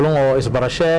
oo isbarashe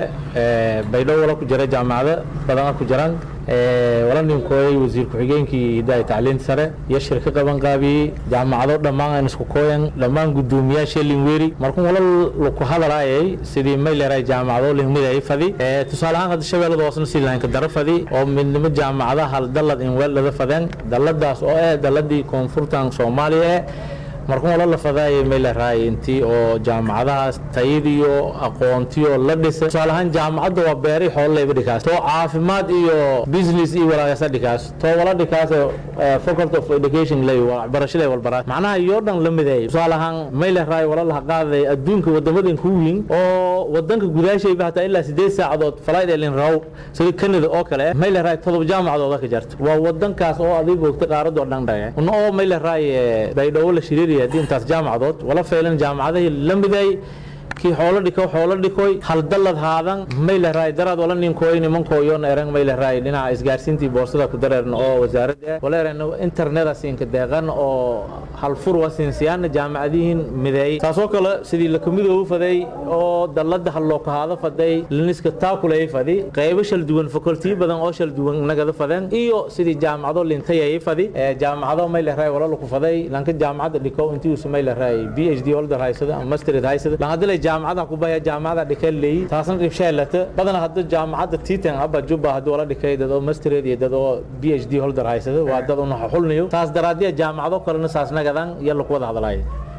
baydo wala ku jira jaamacada badan ku jiraan wala ninkooy wasiir ku xigeenkii hidaayad tacliin sare iyo shirka qaban qaabi jaamacado dhamaan isku kooyan dhamaan gudoomiyaasha Lingweri markuu wala ku hadalaayay sidii meelay jaamacado Lingweri fadi tusaale ahaan hadda shabeellada hoosna si laanka darafadi oo midnimo jaamacadaha hal dalad in wala fadan daladaas oo daladii koonfurtan Soomaaliya markuu wala la fadaayay meelay intii oo jaamacadaha tayadiyo aqoontiyo la dhisay salahan jaamacadu waa beeri xoolaha dhikaas to caafimaad iyo business iyo walaayasa dhikaas to wala dhikaas faculty of education lay barashada wal baraad macnaha iyo dhan la mideeyay salahan meelay wala la qaaday adduunka wadamadan ku weyn oo wadanka gudaashay ba hataa ilaa 8 saacadood flight elin raw sida Canada oo kale meelay todob jaamacadooda ka jirta waa wadankaas oo adigu waqti qaarad oo dhan dhagay oo meelay baydo la shiriir diintaas jaamacadood wala feelan jaamacadaha lambiday ki xoolo dhikoy hal dalad haadan meelay darad wala ninkooy nimankooyon erang meelay dhinaca isgaarsiintii boorsada ku dareerno oo wasaaradda wala erano internet siinka deeqan oo hal fur wasinsiyaan jaamacadiin miday taasoo kale sidii la kumidoo faday oo dalada hal loo qaado faday liniska taakulay fadi qaybo shal duwan faculty badan oo shal duwan nagada fadan iyo sidii jaamacado lintayay fadi jaamacado meelay wala ku faday lanka jaamacada dhiko intii uu meelay PhD holder haysada master haysada laga jaamacada ku baya jaamacada dhikaleey taasan qibsheelata badan hadda jaamacada tiitan aba juba hadda wala dhikay dad oo master iyo dad oo PhD holder haysada waa dad una xulnayo taas daraadiya jaamacado kalena saasna gadan yalla ku wada hadalay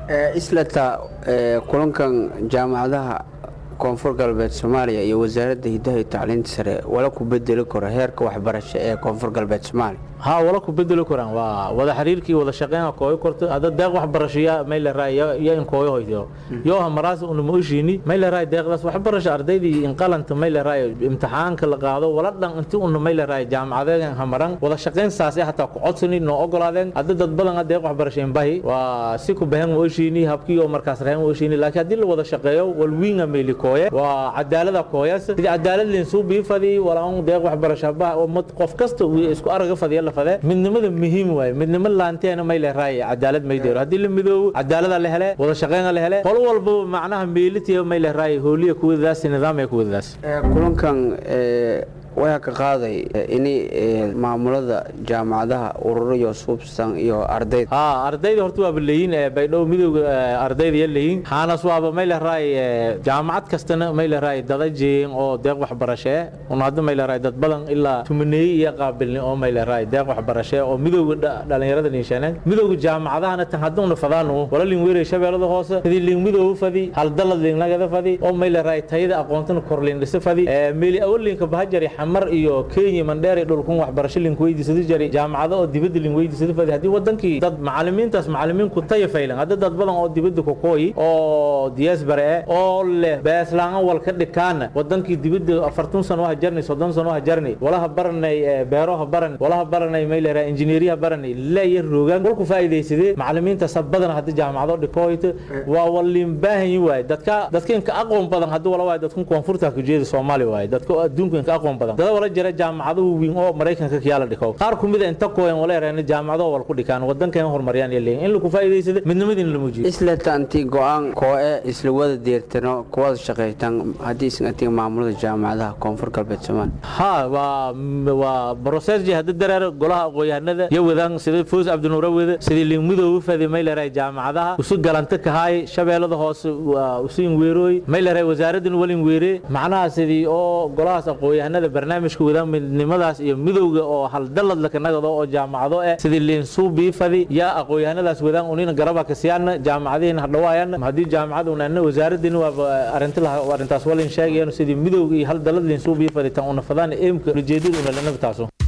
islata kulankan jaamacadaha koonfur galbeed Soomaaliya iyo wasaaradda hidaha iyo tacliinta sare wala ku bedeli karo heerka waxbarasho ee koonfur galbeed Soomaaliya ها ولا كبدلوا كران وذا حريركي وذا شقينا كوي كرت هذا داق واحد برشيا ميل راي يا إن كوي هيديو يوها مراس إنه مؤشيني ميل راي داق بس واحد برش أردي دي إن قال أنت ميل راي امتحان كل قاعدة ولا دان أنت إنه ميل راي جامعة ذا همران وذا شقين ساسي حتى قعدسني إنه أقول هذا عدد بدلنا داق واحد برشين باهي وسيكو بهم مؤشيني هبكي ومركز رهم مؤشيني لكن هذي اللي وذا شقيه والوين ميل كوي وعدالة كويس دي عدالة اللي نسوب بيفدي ولا هم داق واحد برش باه ومتقف كستو إسكو أرجع فدي يلا فده midnimada muhiim waay midnimada laanteena may leeyahay cadaalad may deero hadii la midoobo cadaalada la helay wada shaqeyn la helay qol walba macnaha meelitiyo may leeyahay hooliye kuwadaas nidaam ay kuwadaas kulankan way ka qaaday in maamulada jaamacadaha ururo iyo substan iyo ardayda ardayda horta waa leeyin baydhow midowga ardayda leeyin xaanas waaba may leeyahay jaamacad kastana may leeyahay dadajeen oo deeq waxbarasho una hadda may leeyahay dad badan ilaa tumanay iyo qaabilni oo may leeyahay deeq waxbarasho oo midowga dhalinyarada niishanaan midowga jaamacadaha tan haduna fadaano wala Lingweri shabeellada hoose sidii Lingmidow fadi hal dalad Linglaga fadi oo may leeyahay tayada aqoontan korlin fadi meeli awlinka bahajari mar iyo Kenya Mandheeri dhulkun waxbarasho Lingweydiisada jari jaamacado oo dibadda Lingweydiisada fadi hadii wadankii dad macallimiin ku tayafaylan hadda dad badan oo dibadda ku kooyi oo diaspora oo leh baaslaan wal ka dhikaan wadankii dibadda 40 sano wax jarnay 30 sano wax jarnay walaha baranay beeraha baran walaha baranay meelera engineeriya baranay la yaroogan walku faa'iideysadee macallimiinta sabadan hadda jaamacado dhikooyta waa walin baahan yahay dadka ka aqoon badan hadda wala waa dadku koonfurta ku jeeda Soomaaliya waa dadka adduunka ka aqoon badan dad wala jira jaamacado weyn oo Mareykanka ka yaala dhikow qaar ku mid ah inta kooyan wala yareen jaamacado wal ku dhikaan wadankan horumariyaan in lagu faa'iideysado midnimadii la muujiyo isla taanti go'aan kooe isla wada deertano kuwada shaqeeytan hadii isna maamulada jaamacadaha koonfur galbeed Soomaaliya waa process hadda dareer golaha aqoonyahanada iyo wadaan sida Foos Abdinuur wada sida Lingmidow fadi meelay jaamacadaha usu galanta ka hay shabeellada hoose usiin weeroy meelay wasaaraddan walin weere macnaha sidii oo golaha aqoonyahanada barnaamijka wadaan midnimadaas iyo midowga oo hal dalad la kanagado oo jaamacado sidii Linsubi fadi ya aqoonyahanadaas wadaan unina garaba ka siyaana jaamacadiin hadhawaayaan hadii jaamacaduna wasaaraddan waa arintaas walin sheegayaan sidii midowga iyo hal dalad Linsubi fadi tan una fadaan eemka ujeedaduna la nabtaaso